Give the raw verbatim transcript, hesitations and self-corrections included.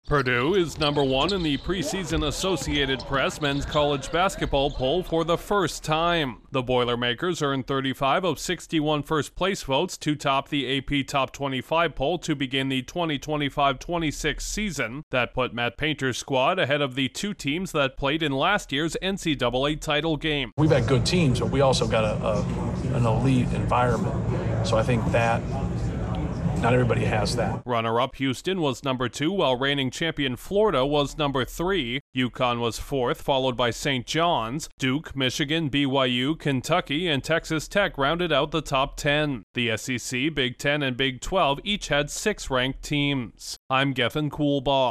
Purdue is number one in the preseason Associated Press men's college basketball poll for the first time. The Boilermakers earned thirty-five of sixty-one first-place votes to top the A P Top twenty-five poll to begin the twenty twenty-five twenty-six season. That put Matt Painter's squad ahead of the two teams that played in last year's N C double A title game. We've had good teams, but we also got a, a an elite environment. So I think that not everybody has that. Runner-up Houston was number two, while reigning champion Florida was number three. UConn was fourth, followed by Saint John's. Duke, Michigan, B Y U, Kentucky, and Texas Tech rounded out the top ten. The S E C, Big Ten, and Big twelve each had six ranked teams. I'm Gethin Coolbaugh.